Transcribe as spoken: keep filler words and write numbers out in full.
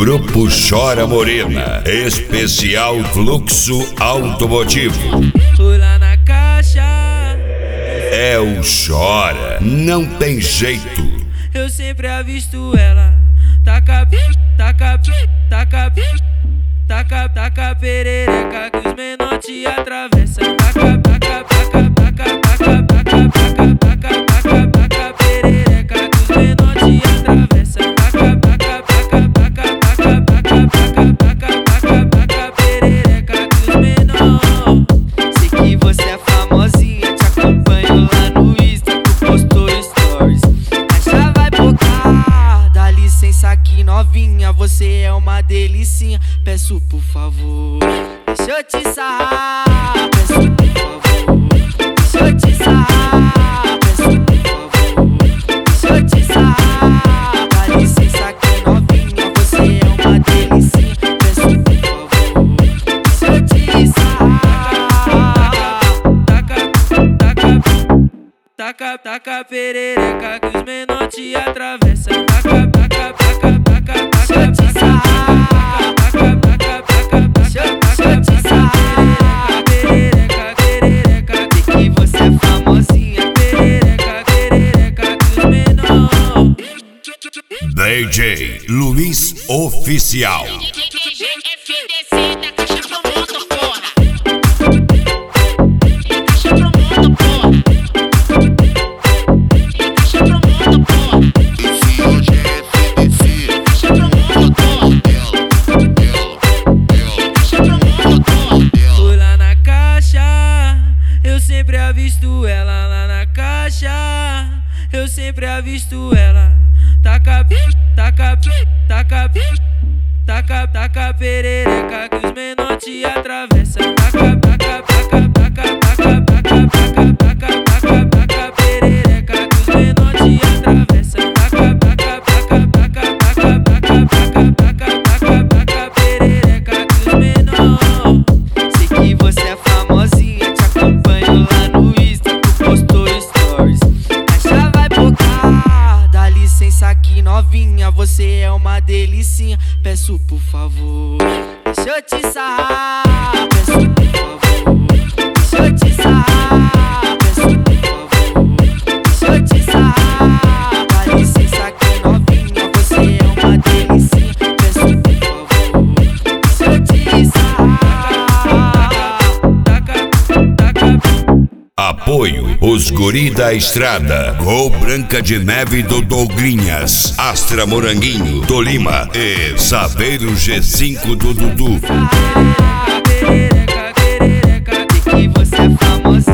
Grupo Chora Morena, especial Fluxo Automotivo. Fui lá na caixa, É o Chora, não tem jeito. eu sempre avisto ela. Taca, taca, taca, taca, taca perereca que os menor te atravessa. Taca, taca, taca, taca, taca, taca, taca, taca, taca, taca perereca que os menor te atravessa. Taca, taca, taca, taca, taca, taca, taca, taca, taca, taca perereca que os menor. Sei que você é famosinha, te acompanho lá no Insta, tu postou stories. Caixa vai pocar, dá licença aqui novinha, você é uma delicinha. Peço por favor, deixa eu te sarrar. Peço por favor, deixa eu te sarrar. Peço por favor, deixa eu te sarrar. Dá licença aqui novinha, você é uma delicinha. Peço por favor, deixa eu te sarrar. Taca, taca perereca que os menor te atravessa. Taca, taca, taca, taca, taca, taca, taca, taca, taca, taca, taca, perereca, perereca, Que você é famosinha, perereca, perereca que os menor. D J Luiz Oficial. Fui lá na caixa, eu sempre avisto ela lá na caixa, eu sempre avisto ela. Taca, taca, taca, taca, taca perereca que os menor te atravessa. Taca, taca, taca, taca, taca, taca, taca, taca, taca, taca perereca que os menor te atravessa. Taca, taca, taca, taca, taca, taca, taca, taca, taca, taca perereca que os menor. sei que você é famosinha, te acompanho lá no Insta, tu postou stories. Caixa vai pocar, dá licença aqui novinha, você é uma delicinha. Peço por favor, deixa eu te sarrar. Peço por favor, deixa eu te sarrar. Peço por favor, deixa eu te sarrar. Dá licença aqui novinha, você é uma delicinha. Peço por favor, deixa eu te sarrar. Apoio os Guri da Estrada, Gol Branca de Neve do Douglinhas, Astra Moranguinho, Tolima e Saveiro G cinco do Dudu. Que você é famosa.